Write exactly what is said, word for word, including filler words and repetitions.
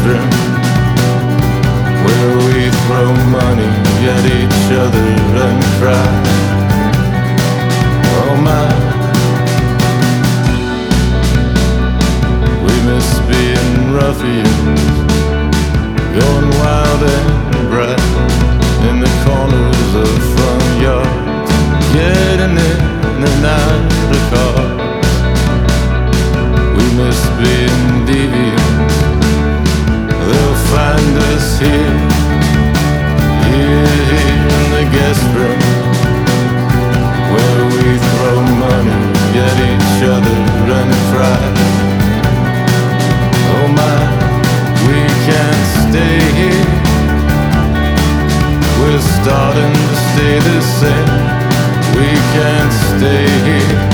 room, where we throw money at each other and cry. Oh my, we miss being ruffians, going wild and bright in the corners of front yards, getting in and out of cars. We miss being deviants, they'll find us here, here, here in the guest room, where we throw money at each other and cry. Oh my, we can't stay here, we're starting to stay the same. We can't stay here.